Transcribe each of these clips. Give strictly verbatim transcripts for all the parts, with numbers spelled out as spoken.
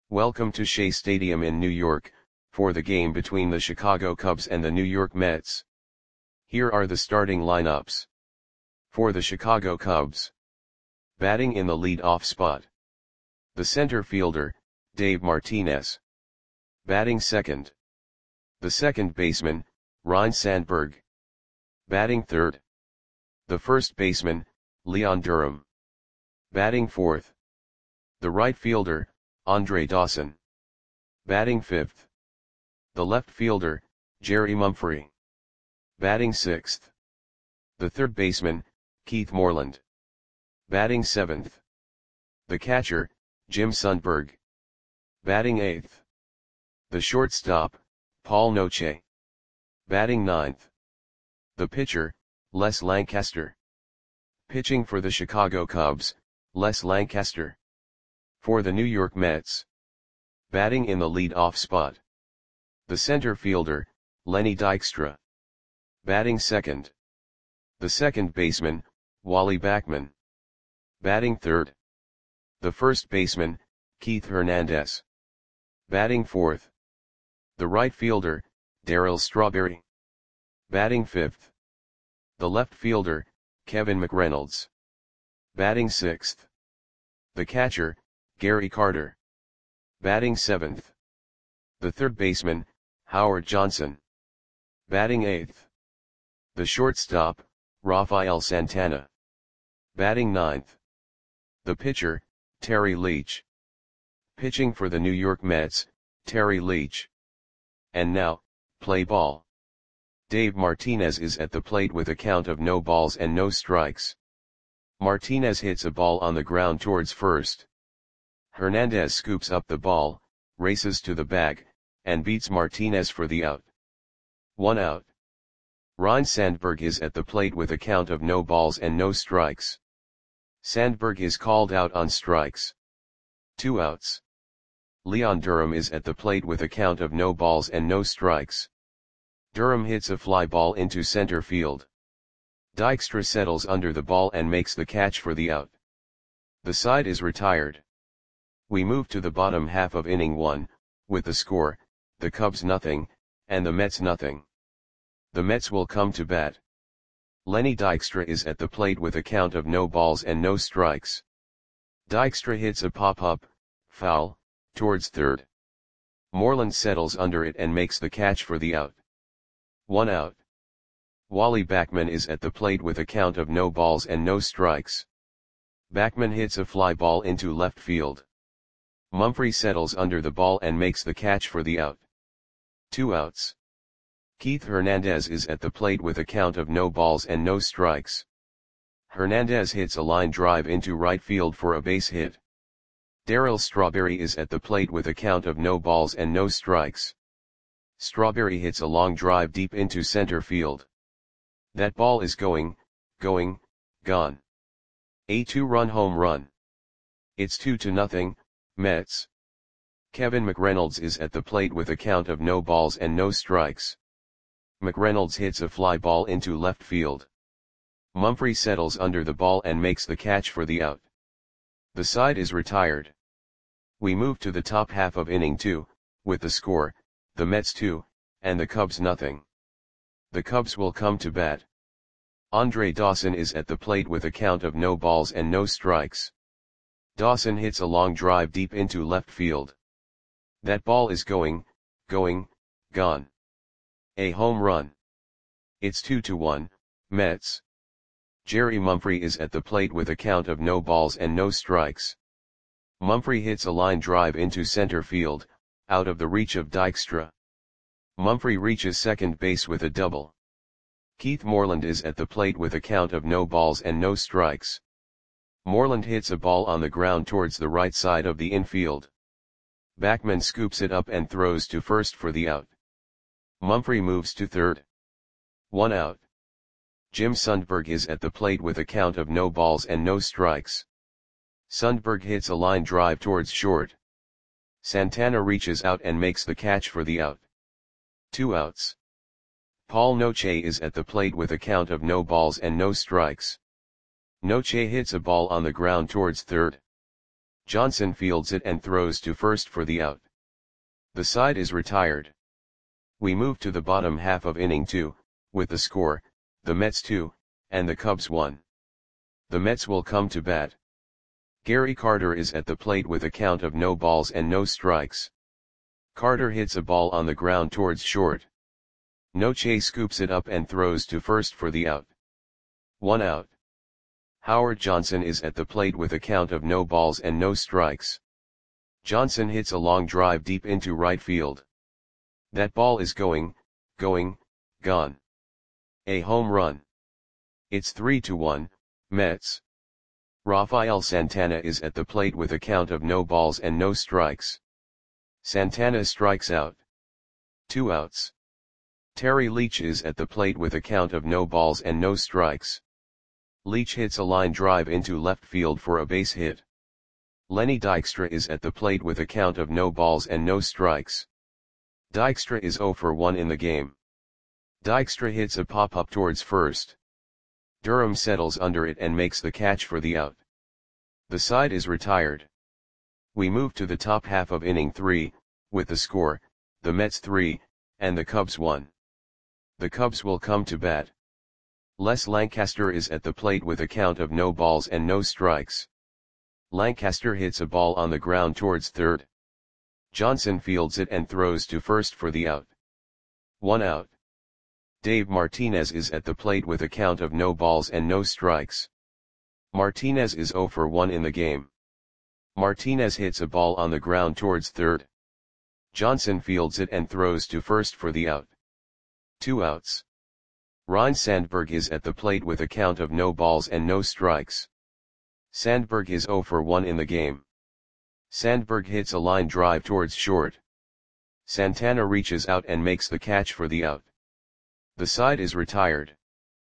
Welcome to Shea Stadium in New York, for the game between the Chicago Cubs and the New York Mets. Here are the starting lineups. For the Chicago Cubs. Batting in the lead-off spot. The center fielder, Dave Martinez. Batting second. The second baseman, Ryne Sandberg. Batting third. The first baseman, Leon Durham. Batting fourth. The right fielder, Andre Dawson. Batting fifth. The left fielder, Jerry Mumphrey. Batting sixth. The third baseman, Keith Moreland. Batting seventh. The catcher, Jim Sundberg. Batting eighth. The shortstop, Paul Noche. Batting ninth. The pitcher, Les Lancaster. Pitching for the Chicago Cubs, Les Lancaster. For the New York Mets. Batting in the lead-off spot. The center fielder, Lenny Dykstra. Batting second. The second baseman, Wally Backman. Batting third. The first baseman, Keith Hernandez. Batting fourth. The right fielder, Darryl Strawberry. Batting fifth. The left fielder, Kevin McReynolds. Batting sixth. The catcher, Gary Carter. Batting seventh. The third baseman, Howard Johnson. Batting eighth. The shortstop, Rafael Santana. Batting ninth. The pitcher, Terry Leach. Pitching for the New York Mets, Terry Leach. And now, play ball. Dave Martinez is at the plate with a count of no balls and no strikes. Martinez hits a ball on the ground towards first. Hernandez scoops up the ball, races to the bag, and beats Martinez for the out. One out. Ryne Sandberg is at the plate with a count of no balls and no strikes. Sandberg is called out on strikes. Two outs. Leon Durham is at the plate with a count of no balls and no strikes. Durham hits a fly ball into center field. Dykstra settles under the ball and makes the catch for the out. The side is retired. We move to the bottom half of inning one, with the score, the Cubs nothing, and the Mets nothing. The Mets will come to bat. Lenny Dykstra is at the plate with a count of no balls and no strikes. Dykstra hits a pop-up, foul, towards third. Moreland settles under it and makes the catch for the out. One out. Wally Backman is at the plate with a count of no balls and no strikes. Backman hits a fly ball into left field. Mumphrey settles under the ball and makes the catch for the out. Two outs. Keith Hernandez is at the plate with a count of no balls and no strikes. Hernandez hits a line drive into right field for a base hit. Darryl Strawberry is at the plate with a count of no balls and no strikes. Strawberry hits a long drive deep into center field. That ball is going, going, gone. A two-run home run. It's two to nothing, Mets. Kevin McReynolds is at the plate with a count of no balls and no strikes. McReynolds hits a fly ball into left field. Mumphrey settles under the ball and makes the catch for the out. The side is retired. We move to the top half of inning two, with the score, the Mets two, and the Cubs nothing. The Cubs will come to bat. Andre Dawson is at the plate with a count of no balls and no strikes. Dawson hits a long drive deep into left field. That ball is going, going, gone. A home run. It's two to one, Mets. Jerry Mumphrey is at the plate with a count of no balls and no strikes. Mumphrey hits a line drive into center field, out of the reach of Dykstra. Mumphrey reaches second base with a double. Keith Moreland is at the plate with a count of no balls and no strikes. Moreland hits a ball on the ground towards the right side of the infield. Backman scoops it up and throws to first for the out. Mumphrey moves to third. One out. Jim Sundberg is at the plate with a count of no balls and no strikes. Sundberg hits a line drive towards short. Santana reaches out and makes the catch for the out. Two outs. Paul Noche is at the plate with a count of no balls and no strikes. Noche hits a ball on the ground towards third. Johnson fields it and throws to first for the out. The side is retired. We move to the bottom half of inning two, with the score, the Mets two, and the Cubs one. The Mets will come to bat. Gary Carter is at the plate with a count of no balls and no strikes. Carter hits a ball on the ground towards short. Noche scoops it up and throws to first for the out. One out. Howard Johnson is at the plate with a count of no balls and no strikes. Johnson hits a long drive deep into right field. That ball is going, going, gone. A home run. It's three to one, Mets. Rafael Santana is at the plate with a count of no balls and no strikes. Santana strikes out. Two outs. Terry Leach is at the plate with a count of no balls and no strikes. Leach hits a line drive into left field for a base hit. Lenny Dykstra is at the plate with a count of no balls and no strikes. Dykstra is oh for one in the game. Dykstra hits a pop-up towards first. Durham settles under it and makes the catch for the out. The side is retired. We move to the top half of inning three, with the score, the Mets three, and the Cubs one. The Cubs will come to bat. Les Lancaster is at the plate with a count of no balls and no strikes. Lancaster hits a ball on the ground towards third. Johnson fields it and throws to first for the out. One out. Dave Martinez is at the plate with a count of no balls and no strikes. Martinez is oh for one in the game. Martinez hits a ball on the ground towards third. Johnson fields it and throws to first for the out. Two outs. Ryne Sandberg is at the plate with a count of no balls and no strikes. Sandberg is oh for one in the game. Sandberg hits a line drive towards short. Santana reaches out and makes the catch for the out. The side is retired.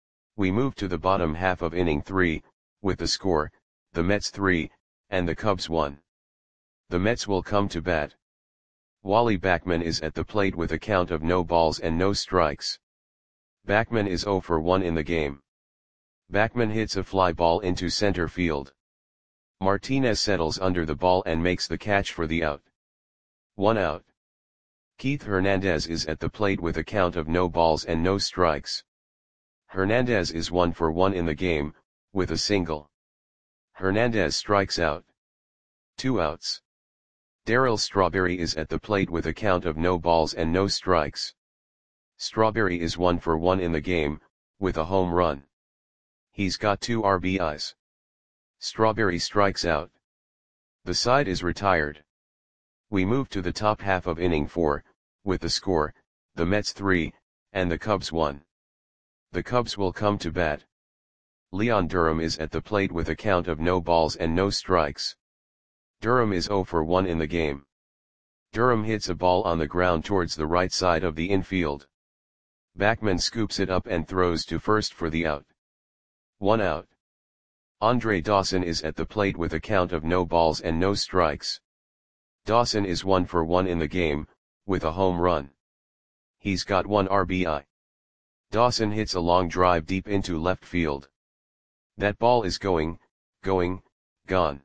We move to the bottom half of inning three, with the score, the Mets three, and the Cubs one. The Mets will come to bat. Wally Backman is at the plate with a count of no balls and no strikes. Backman is oh for one in the game. Backman hits a fly ball into center field. Martinez settles under the ball and makes the catch for the out. One out. Keith Hernandez is at the plate with a count of no balls and no strikes. Hernandez is one for one in the game, with a single. Hernandez strikes out. Two outs. Darryl Strawberry is at the plate with a count of no balls and no strikes. Strawberry is one for one in the game, with a home run. He's got two R B Is. Strawberry strikes out. The side is retired. We move to the top half of inning four, with the score, the Mets three, and the Cubs one. The Cubs will come to bat. Leon Durham is at the plate with a count of no balls and no strikes. Durham is oh for one in the game. Durham hits a ball on the ground towards the right side of the infield. Backman scoops it up and throws to first for the out. One out. Andre Dawson is at the plate with a count of no balls and no strikes. Dawson is one for one in the game, with a home run. He's got one R B I. Dawson hits a long drive deep into left field. That ball is going, going, gone.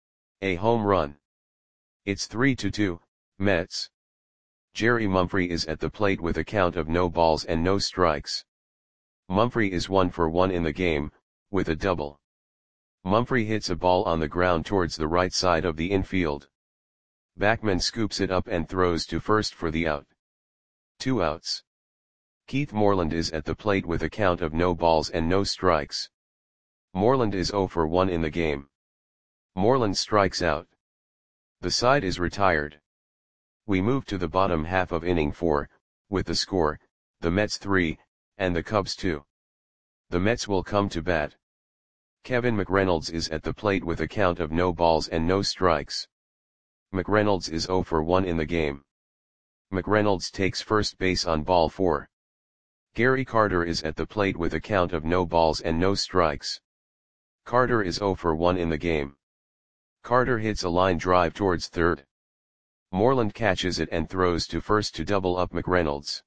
A home run. It's three to two, Mets. Jerry Mumphrey is at the plate with a count of no balls and no strikes. Mumphrey is one for one in the game, with a double. Mumphrey hits a ball on the ground towards the right side of the infield. Backman scoops it up and throws to first for the out. Two outs. Keith Moreland is at the plate with a count of no balls and no strikes. Moreland is oh for one in the game. Moreland strikes out. The side is retired. We move to the bottom half of inning four, with the score, the Mets three, and the Cubs two. The Mets will come to bat. Kevin McReynolds is at the plate with a count of no balls and no strikes. McReynolds is oh for one in the game. McReynolds takes first base on ball four. Gary Carter is at the plate with a count of no balls and no strikes. Carter is oh for one in the game. Carter hits a line drive towards third. Moreland catches it and throws to first to double up McReynolds.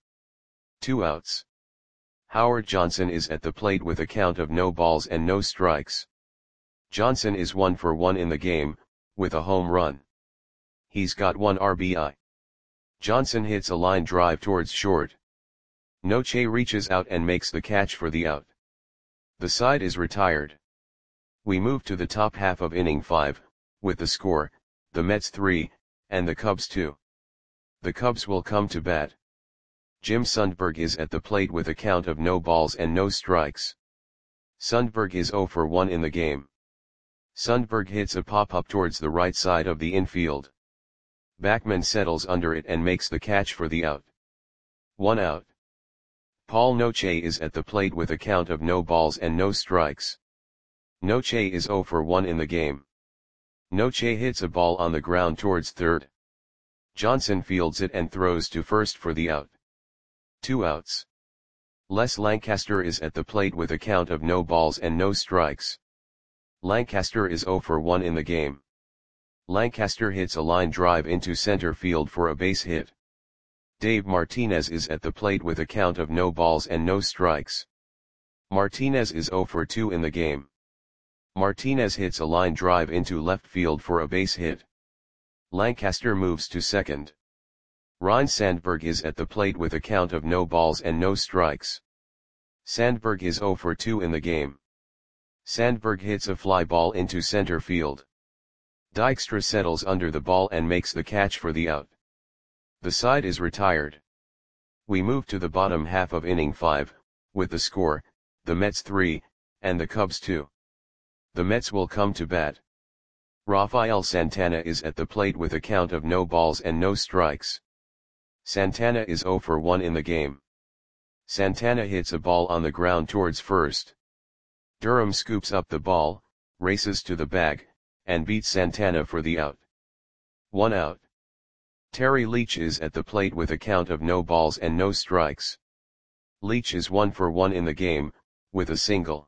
Two outs. Howard Johnson is at the plate with a count of no balls and no strikes. Johnson is one for one in the game, with a home run. He's got one R B I. Johnson hits a line drive towards short. Noche reaches out and makes the catch for the out. The side is retired. We move to the top half of inning five, with the score, the Mets three, and the Cubs two. The Cubs will come to bat. Jim Sundberg is at the plate with a count of no balls and no strikes. Sundberg is zero for one in the game. Sundberg hits a pop-up towards the right side of the infield. Backman settles under it and makes the catch for the out. One out. Paul Noche is at the plate with a count of no balls and no strikes. Noche is zero for one in the game. Noche hits a ball on the ground towards third. Johnson fields it and throws to first for the out. Two outs. Les Lancaster is at the plate with a count of no balls and no strikes. Lancaster is zero for one in the game. Lancaster hits a line drive into center field for a base hit. Dave Martinez is at the plate with a count of no balls and no strikes. Martinez is zero for two in the game. Martinez hits a line drive into left field for a base hit. Lancaster moves to second. Ryne Sandberg is at the plate with a count of no balls and no strikes. Sandberg is zero for two in the game. Sandberg hits a fly ball into center field. Dykstra settles under the ball and makes the catch for the out. The side is retired. We move to the bottom half of inning five, with the score, the Mets three, and the Cubs two. The Mets will come to bat. Rafael Santana is at the plate with a count of no balls and no strikes. Santana is zero for one in the game. Santana hits a ball on the ground towards first. Durham scoops up the ball, races to the bag, and beats Santana for the out. One out. Terry Leach is at the plate with a count of no balls and no strikes. Leach is one for one in the game, with a single.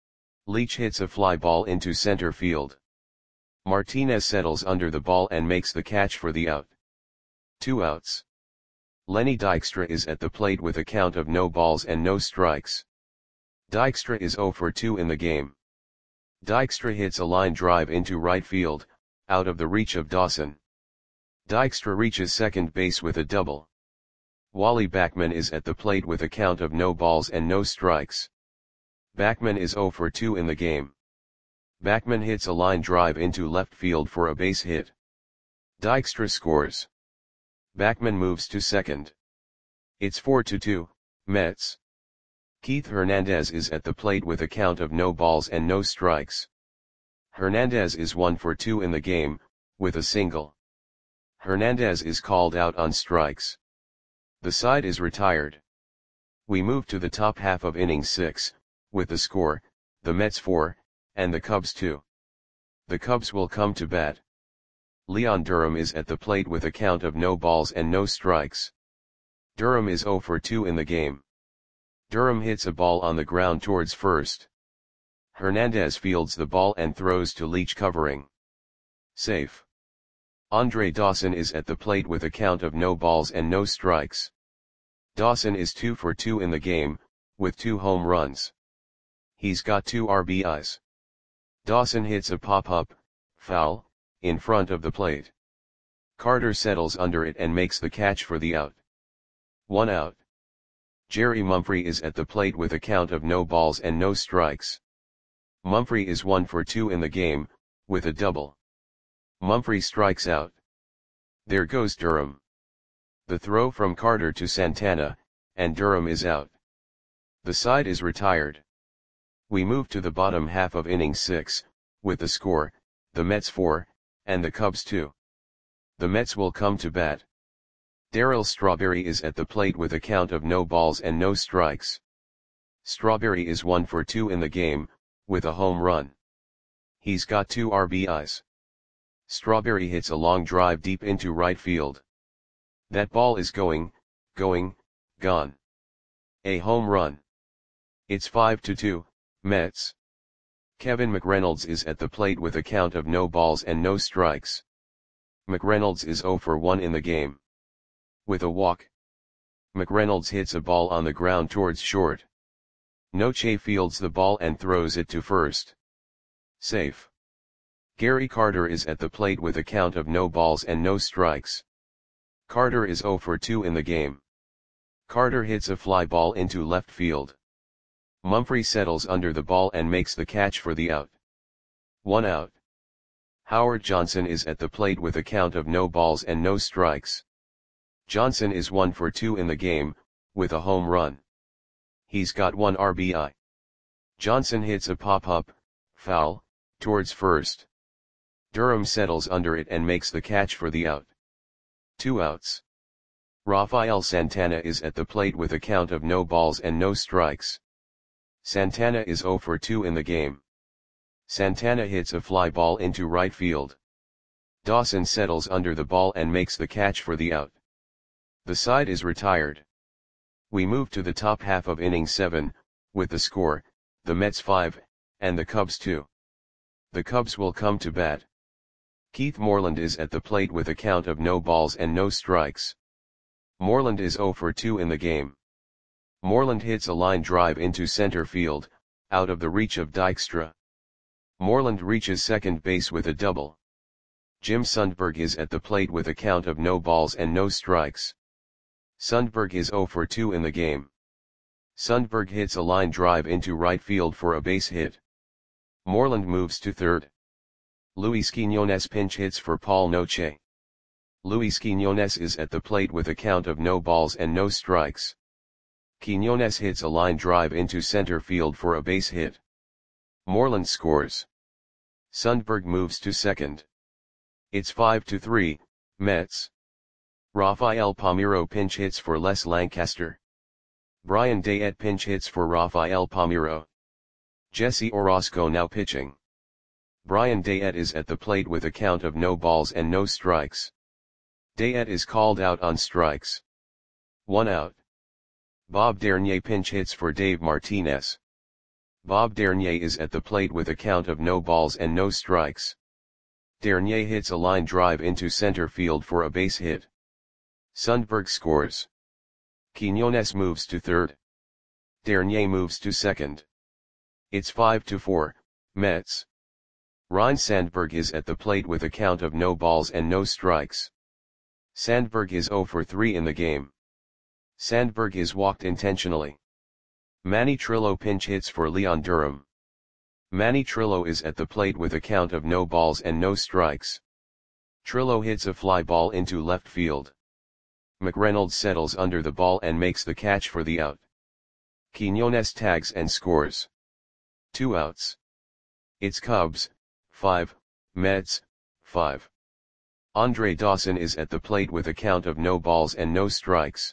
Leach hits a fly ball into center field. Martinez settles under the ball and makes the catch for the out. Two outs. Lenny Dykstra is at the plate with a count of no balls and no strikes. Dykstra is zero for two in the game. Dykstra hits a line drive into right field, out of the reach of Dawson. Dykstra reaches second base with a double. Wally Backman is at the plate with a count of no balls and no strikes. Backman is zero for two in the game. Backman hits a line drive into left field for a base hit. Dykstra scores. Backman moves to second. It's four to two, Mets. Keith Hernandez is at the plate with a count of no balls and no strikes. Hernandez is one for two in the game, with a single. Hernandez is called out on strikes. The side is retired. We move to the top half of inning six, with the score, the Mets four, and the Cubs two. The Cubs will come to bat. Leon Durham is at the plate with a count of no balls and no strikes. Durham is zero for two in the game. Durham hits a ball on the ground towards first. Hernandez fields the ball and throws to Leach covering. Safe. Andre Dawson is at the plate with a count of no balls and no strikes. Dawson is two for two in the game, with two home runs. He's got two R B Is. Dawson hits a pop-up, foul, in front of the plate. Carter settles under it and makes the catch for the out. One out. Jerry Mumphrey is at the plate with a count of no balls and no strikes. Mumphrey is one for two in the game, with a double. Mumphrey strikes out. There goes Durham. The throw from Carter to Santana, and Durham is out. The side is retired. We move to the bottom half of inning six, with the score, the Mets four, and the Cubs two. The Mets will come to bat. Darryl Strawberry is at the plate with a count of no balls and no strikes. Strawberry is one for two in the game, with a home run. He's got two R B Is. Strawberry hits a long drive deep into right field. That ball is going, going, gone. A home run. It's five to two, Mets. Kevin McReynolds is at the plate with a count of no balls and no strikes. McReynolds is zero for one in the game. With a walk. McReynolds hits a ball on the ground towards short. Noche fields the ball and throws it to first. Safe. Gary Carter is at the plate with a count of no balls and no strikes. Carter is zero for two in the game. Carter hits a fly ball into left field. Mumphrey settles under the ball and makes the catch for the out. One out. Howard Johnson is at the plate with a count of no balls and no strikes. Johnson is one for two in the game, with a home run. He's got one R B I. Johnson hits a pop-up, foul, towards first. Durham settles under it and makes the catch for the out. Two outs. Rafael Santana is at the plate with a count of no balls and no strikes. Santana is zero for two in the game. Santana hits a fly ball into right field. Dawson settles under the ball and makes the catch for the out. The side is retired. We move to the top half of inning seven, with the score, the Mets five, and the Cubs two. The Cubs will come to bat. Keith Moreland is at the plate with a count of no balls and no strikes. Moreland is zero for two in the game. Moreland hits a line drive into center field, out of the reach of Dykstra. Moreland reaches second base with a double. Jim Sundberg is at the plate with a count of no balls and no strikes. Sundberg is zero for two in the game. Sundberg hits a line drive into right field for a base hit. Moreland moves to third. Luis Quiñones pinch hits for Paul Noche. Luis Quiñones is at the plate with a count of no balls and no strikes. Quiñones hits a line drive into center field for a base hit. Moreland scores. Sundberg moves to second. It's five to three, Mets. Rafael Palmeiro pinch hits for Les Lancaster. Brian Dayette pinch hits for Rafael Palmeiro. Jesse Orosco now pitching. Brian Dayette is at the plate with a count of no balls and no strikes. Dayette is called out on strikes. One out. Bob Dernier pinch hits for Dave Martinez. Bob Dernier is at the plate with a count of no balls and no strikes. Dernier hits a line drive into center field for a base hit. Sundberg scores. Quiñones moves to third. Dernier moves to second. It's five to four, Mets. Ryne Sandberg is at the plate with a count of no balls and no strikes. Sandberg is zero for three in the game. Sandberg is walked intentionally. Manny Trillo pinch hits for Leon Durham. Manny Trillo is at the plate with a count of no balls and no strikes. Trillo hits a fly ball into left field. McReynolds settles under the ball and makes the catch for the out. Quiñones tags and scores. Two outs. It's Cubs, five, Mets, five. Andre Dawson is at the plate with a count of no balls and no strikes.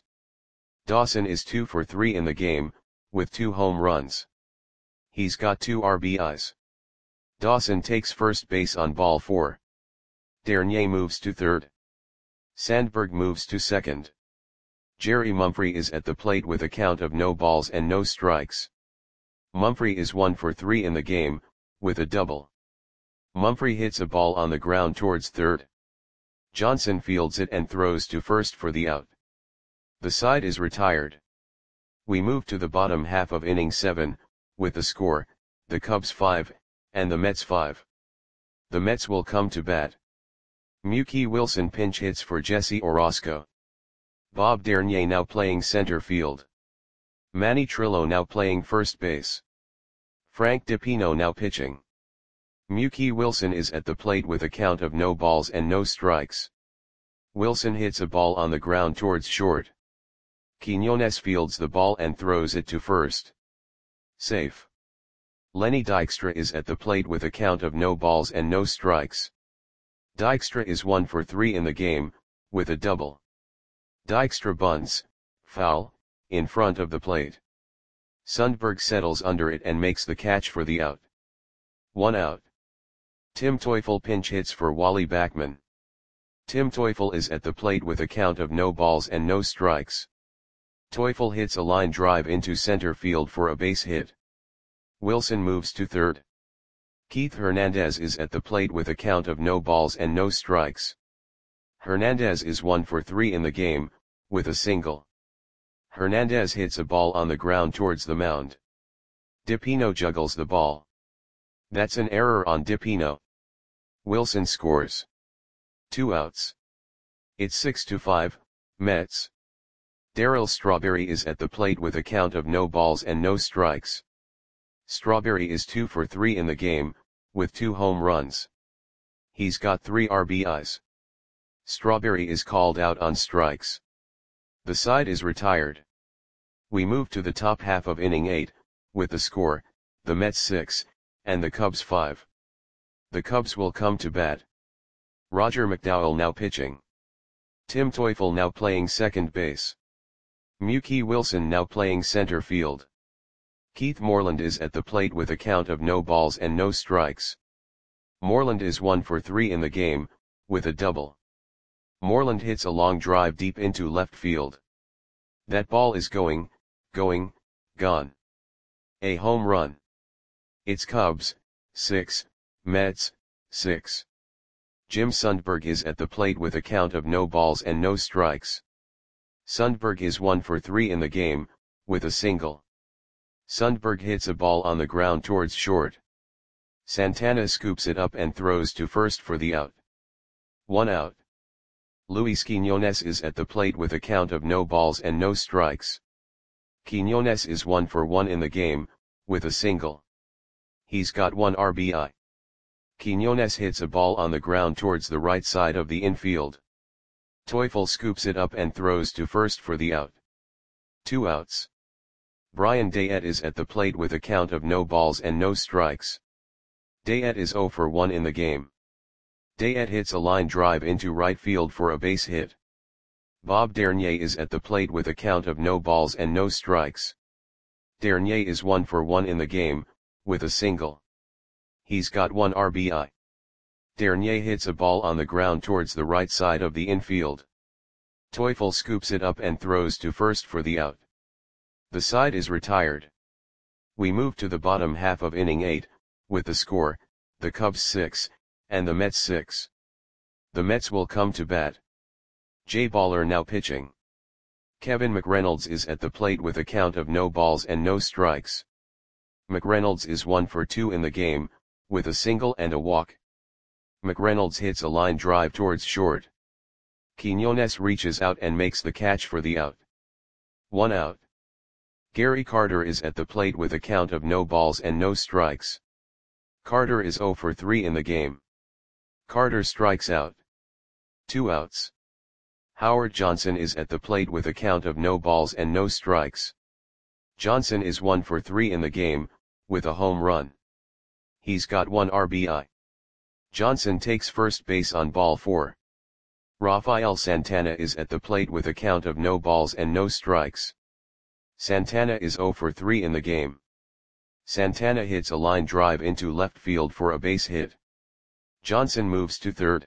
Dawson is two for three in the game, with two home runs. He's got two R B Is. Dawson takes first base on ball four. Dernier moves to third. Sandberg moves to second. Jerry Mumphrey is at the plate with a count of no balls and no strikes. Mumphrey is one for three in the game, with a double. Mumphrey hits a ball on the ground towards third. Johnson fields it and throws to first for the out. The side is retired. We move to the bottom half of inning seven, with the score, the Cubs five, and the Mets five. The Mets will come to bat. Mookie Wilson pinch hits for Jesse Orosco. Bob Dernier now playing center field. Manny Trillo now playing first base. Frank DiPino now pitching. Mookie Wilson is at the plate with a count of no balls and no strikes. Wilson hits a ball on the ground towards short. Quiñones fields the ball and throws it to first. Safe. Lenny Dykstra is at the plate with a count of no balls and no strikes. Dykstra is one for three in the game, with a double. Dykstra bunts, foul, in front of the plate. Sundberg settles under it and makes the catch for the out. One out. Tim Teufel pinch hits for Wally Backman. Tim Teufel is at the plate with a count of no balls and no strikes. Teufel hits a line drive into center field for a base hit. Wilson moves to third. Keith Hernandez is at the plate with a count of no balls and no strikes. Hernandez is one for three in the game, with a single. Hernandez hits a ball on the ground towards the mound. DiPino juggles the ball. That's an error on DiPino. Wilson scores. Two outs. It's six to five, Mets. Darryl Strawberry is at the plate with a count of no balls and no strikes. Strawberry is two for three in the game, with two home runs. He's got three R B Is. Strawberry is called out on strikes. The side is retired. We move to the top half of inning eight, with the score, the Mets six, and the Cubs five. The Cubs will come to bat. Roger McDowell now pitching. Tim Teufel now playing second base. Mookie Wilson now playing center field. Keith Moreland is at the plate with a count of no balls and no strikes. Moreland is one for three in the game, with a double. Moreland hits a long drive deep into left field. That ball is going, going, gone. A home run. It's Cubs, six, Mets, six. Jim Sundberg is at the plate with a count of no balls and no strikes. Sundberg is one for three in the game, with a single. Sundberg hits a ball on the ground towards short. Santana scoops it up and throws to first for the out. One out. Luis Quiñones is at the plate with a count of no balls and no strikes. Quiñones is one for one in the game, with a single. He's got one R B I. Quiñones hits a ball on the ground towards the right side of the infield. Teufel scoops it up and throws to first for the out. Two outs. Brian Dayette is at the plate with a count of no balls and no strikes. Dayette is zero for one in the game. Dayette hits a line drive into right field for a base hit. Bob Dernier is at the plate with a count of no balls and no strikes. Dernier is one for one in the game, with a single. He's got one R B I. Dernier hits a ball on the ground towards the right side of the infield. Teufel scoops it up and throws to first for the out. The side is retired. We move to the bottom half of inning eight, with the score, the Cubs six, and the Mets six. The Mets will come to bat. Jay Baller now pitching. Kevin McReynolds is at the plate with a count of no balls and no strikes. McReynolds is one for two in the game, with a single and a walk. McReynolds hits a line drive towards short. Quiñones reaches out and makes the catch for the out. One out. Gary Carter is at the plate with a count of no balls and no strikes. Carter is zero for three in the game. Carter strikes out. Two outs. Howard Johnson is at the plate with a count of no balls and no strikes. Johnson is one for three in the game, with a home run. He's got one R B I. Johnson takes first base on ball four. Rafael Santana is at the plate with a count of no balls and no strikes. Santana is zero for three in the game. Santana hits a line drive into left field for a base hit. Johnson moves to third.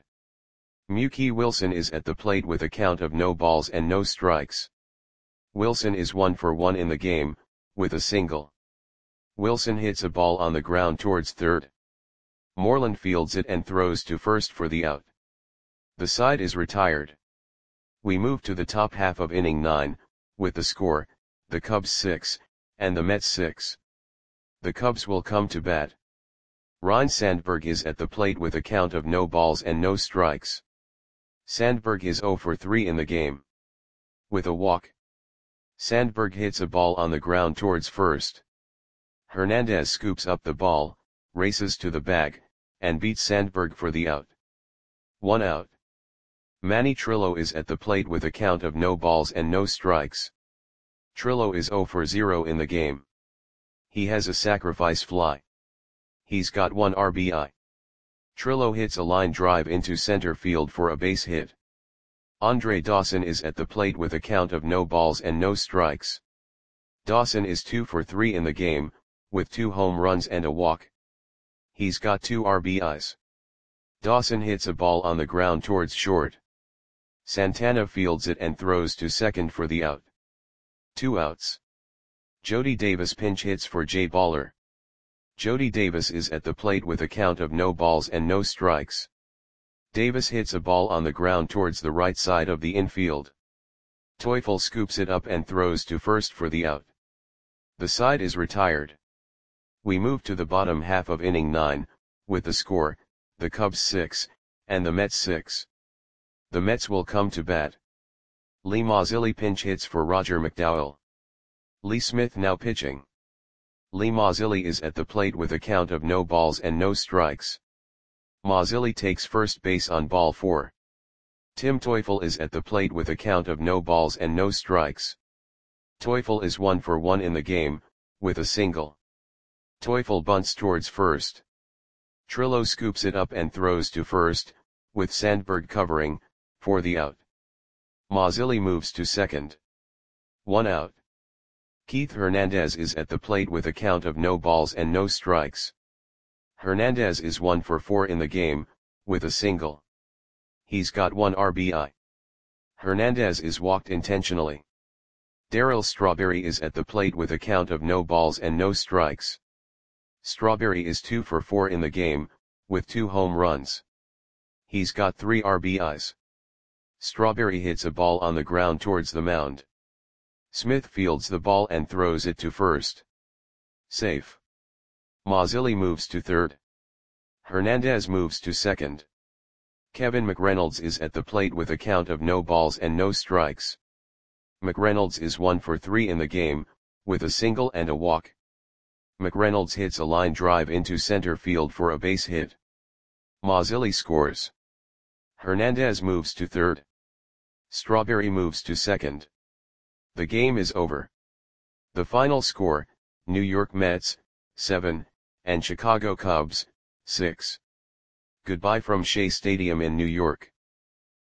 Mookie Wilson is at the plate with a count of no balls and no strikes. Wilson is one for one in the game, with a single. Wilson hits a ball on the ground towards third. Moreland fields it and throws to first for the out. The side is retired. We move to the top half of inning nine, with the score, the Cubs six, and the Mets six. The Cubs will come to bat. Ryne Sandberg is at the plate with a count of no balls and no strikes. Sandberg is zero for three in the game. With a walk. Sandberg hits a ball on the ground towards first. Hernandez scoops up the ball, races to the bag, and beats Sandberg for the out. One out. Manny Trillo is at the plate with a count of no balls and no strikes. Trillo is zero for zero in the game. He has a sacrifice fly. He's got one R B I. Trillo hits a line drive into center field for a base hit. Andre Dawson is at the plate with a count of no balls and no strikes. Dawson is two for three in the game, with two home runs and a walk. He's got two R B Is. Dawson hits a ball on the ground towards short. Santana fields it and throws to second for the out. Two outs. Jody Davis pinch hits for Jay Baller. Jody Davis is at the plate with a count of no balls and no strikes. Davis hits a ball on the ground towards the right side of the infield. Teufel scoops it up and throws to first for the out. The side is retired. We move to the bottom half of inning nine, with the score, the Cubs six, and the Mets six. The Mets will come to bat. Lee Mazzilli pinch hits for Roger McDowell. Lee Smith now pitching. Lee Mazzilli is at the plate with a count of no balls and no strikes. Mazzilli takes first base on ball four. Tim Teufel is at the plate with a count of no balls and no strikes. Teufel is one for one in the game, with a single. Teufel bunts towards first. Trillo scoops it up and throws to first, with Sandberg covering, for the out. Mazzilli moves to second. One out. Keith Hernandez is at the plate with a count of no balls and no strikes. Hernandez is one for four in the game, with a single. He's got one R B I. Hernandez is walked intentionally. Darryl Strawberry is at the plate with a count of no balls and no strikes. Strawberry is two for four in the game, with two home runs. He's got three R B Is. Strawberry hits a ball on the ground towards the mound. Smith fields the ball and throws it to first. Safe. Mazzilli moves to third. Hernandez moves to second. Kevin McReynolds is at the plate with a count of no balls and no strikes. McReynolds is one for three in the game, with a single and a walk. McReynolds hits a line drive into center field for a base hit. Mazzilli scores. Hernandez moves to third. Strawberry moves to second. The game is over. The final score, New York Mets, seven, and Chicago Cubs, six. Goodbye from Shea Stadium in New York.